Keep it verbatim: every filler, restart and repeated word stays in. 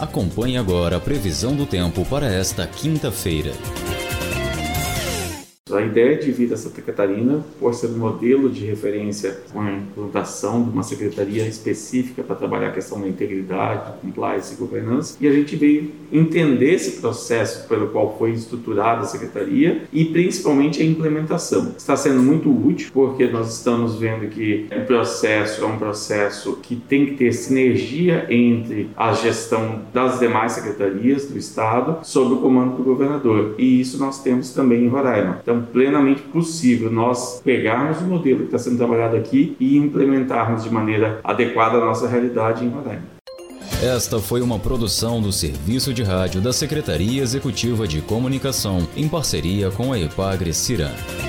Acompanhe agora a previsão do tempo para esta quinta-feira. A ideia de vir a Santa Catarina, por ser um modelo de referência com a implantação de uma secretaria específica para trabalhar a questão da integridade, compliance e governança, e a gente veio entender esse processo pelo qual foi estruturada a secretaria e principalmente a implementação. Está sendo muito útil porque nós estamos vendo que o processo é um processo que tem que ter sinergia entre a gestão das demais secretarias do Estado sob o comando do governador, e isso nós temos também em Roraima. Então, plenamente possível nós pegarmos o modelo que está sendo trabalhado aqui e implementarmos de maneira adequada a nossa realidade em Roraima. Esta foi uma produção do Serviço de Rádio da Secretaria Executiva de Comunicação, em parceria com a Epagre Ciran.